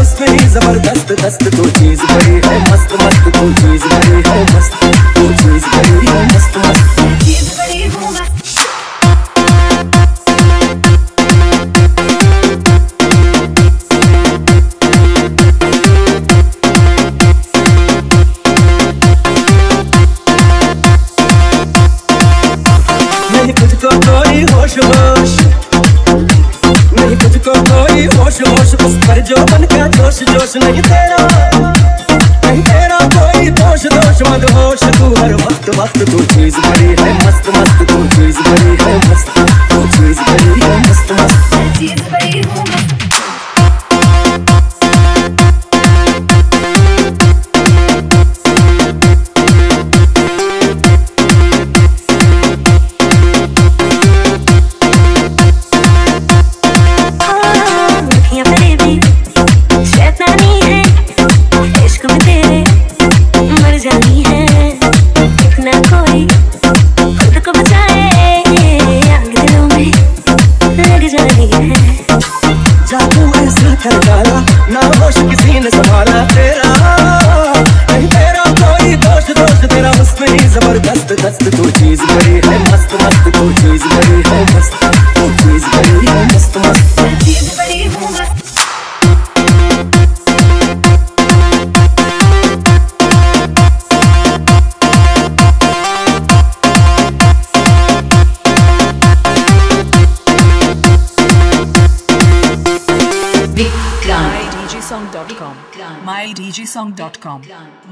उसमें ही जबरदस्त दस्त तो चीज बड़ी है मस्त मस्त तो चीज बड़ी है मस्त तो चीज बड़ी है मस्त मस्त चीज बड़ी हूँ मस्त। नहीं तुझको कोई होश होश, नहीं तुझको कोई होश होश, उस पर जो बन का जोश जोश नहीं तेरा, नहीं तेरा कोई दोष दोष मत होश तू हर वक्त वक्त तू चीज बड़ी है मस्त मस्त तू चीज बड़ी है मस्त तू चीज बड़ी है मस्त मस्त चीज बड़ी हूँ मस्त। जानी है इतना कोई खुद को बचाए, आग दिलों में लग जानी है। जादू ऐसा कर डाला ना होश किसी ने संभाला तेरा, नहीं तेरा कोई दोष दोष तेरा उसमें ही जबरदस्त दस्त तू चीज बड़ी है मस्त मस्त तू चीज बड़ी है मस्त तू चीज बड़ी है मस्त मस्त चीज बड़ी हूँ मस्त। MyDJsong.com. MyDJsong.com.